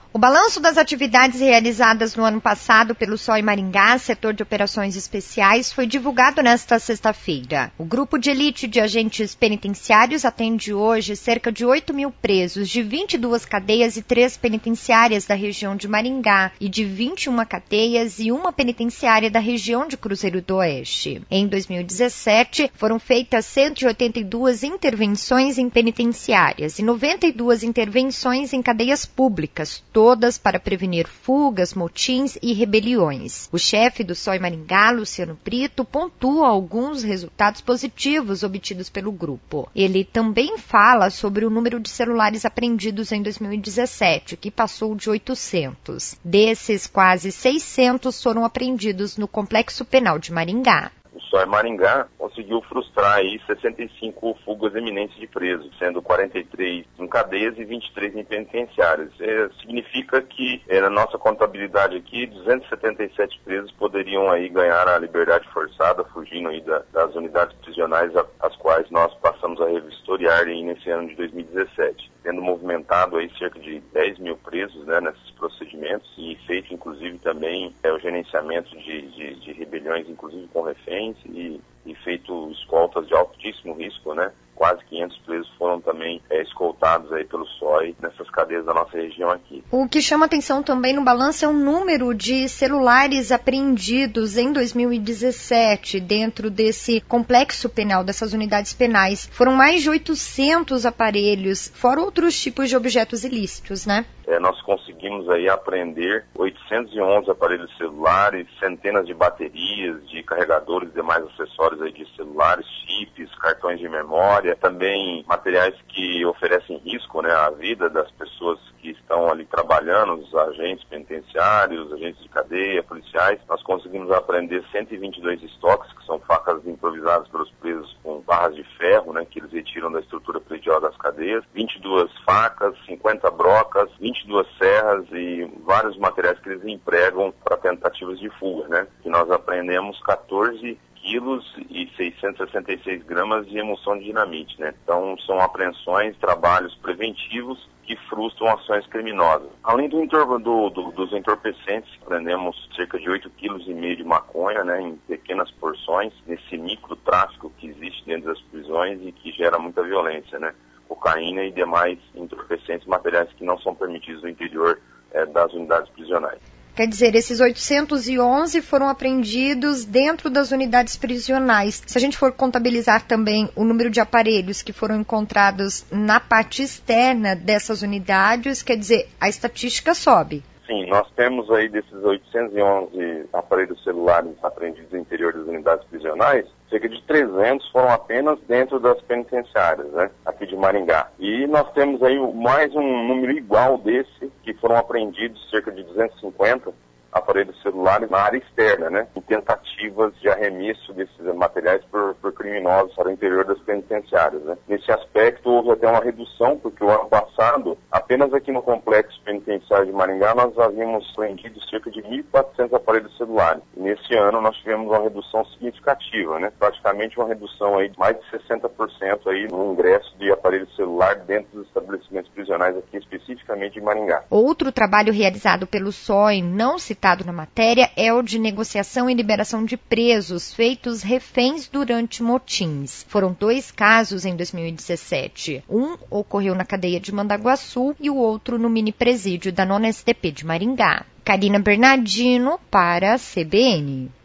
O balanço das atividades realizadas no ano passado pelo SOI Maringá, setor de operações especiais, foi divulgado nesta sexta-feira. O grupo de elite de agentes penitenciários atende hoje cerca de 8 mil presos de 22 cadeias e 3 penitenciárias da região de Maringá e de 21 cadeias e uma penitenciária da região de Cruzeiro do Oeste. Em 2017, foram feitas 182 intervenções em penitenciárias e 92 intervenções em cadeias públicas, todas para prevenir fugas, motins e rebeliões. O chefe do SOI Maringá, Luciano Brito, pontua alguns resultados positivos obtidos pelo grupo. Ele também fala sobre o número de celulares apreendidos em 2017, que passou de 800. Desses, quase 600 foram apreendidos no Complexo Penal de Maringá. O SOI Maringá conseguiu frustrar aí 65 fugas iminentes de presos, sendo 43 em cadeias e 23 em penitenciárias. Significa que na nossa contabilidade aqui, 277 presos poderiam aí ganhar a liberdade forçada, fugindo aí das unidades prisionais as quais nós passamos a revistoriar aí nesse ano de 2017. Tendo movimentado aí cerca de 10 mil presos, né, nesses procedimentos e feito inclusive também o gerenciamento de rebeliões, inclusive com reféns e feito escoltas de altíssimo risco, né? Quase 500 presos foram também escoltados aí pelo SOI nessas cadeias da nossa região aqui. O que chama atenção também no balanço é o número de celulares apreendidos em 2017 dentro desse complexo penal, dessas unidades penais. Foram mais de 800 aparelhos, fora outros tipos de objetos ilícitos, né? Nós conseguimos aí apreender 811 aparelhos celulares, centenas de baterias, de carregadores e demais acessórios aí de celulares, chips, cartões de memória, também materiais que oferecem risco, né, à vida das pessoas que estão ali trabalhando, os agentes penitenciários, agentes de cadeia, policiais. Nós conseguimos apreender 122 estoques, que são facas improvisadas pelos presos com barras de ferro, né, que eles retiram da estrutura predial das cadeias, 22 facas, 50 brocas, 22 serras e vários materiais que eles empregam para tentativas de fuga, né? E nós apreendemos 14 quilos e 666 gramas de emulsão de dinamite, né? Então são apreensões, trabalhos preventivos que frustram ações criminosas. Além dos entorpecentes, prendemos cerca de 8,5 kg de maconha, né, em pequenas porções, nesse microtráfico que existe dentro das prisões e que gera muita violência, né? Cocaína e demais entorpecentes, materiais que não são permitidos no interior das unidades prisionais. Quer dizer, esses 811 foram apreendidos dentro das unidades prisionais. Se a gente for contabilizar também o número de aparelhos que foram encontrados na parte externa dessas unidades, quer dizer, a estatística sobe. Sim, nós temos aí desses 811 aparelhos celulares apreendidos no interior das unidades prisionais, cerca de 300 foram apenas dentro das penitenciárias, né, aqui de Maringá. E nós temos aí mais um número igual desse, que foram apreendidos cerca de 250 aparelhos celulares na área externa, né, em tentativas de arremesso desses materiais por criminosos para o interior das penitenciárias, né. Nesse aspecto houve até uma redução, porque o ano passado, apenas aqui no complexo penitenciário de Maringá, nós havíamos apreendido cerca de 1.400 aparelhos celulares. E nesse ano nós tivemos uma redução significativa, né, praticamente uma redução aí de mais de 60% aí no ingresso de aparelho celular dentro dos estabelecimentos prisionais aqui, especificamente em Maringá. Outro trabalho realizado pelo SOI, não citado na matéria, é o de negociação e liberação de presos feitos reféns durante motins. Foram 2 casos em 2017. Um ocorreu na cadeia de Mandaguaçu e o outro no mini presídio da 9ª SDP de Maringá. Karina Bernardino para a CBN.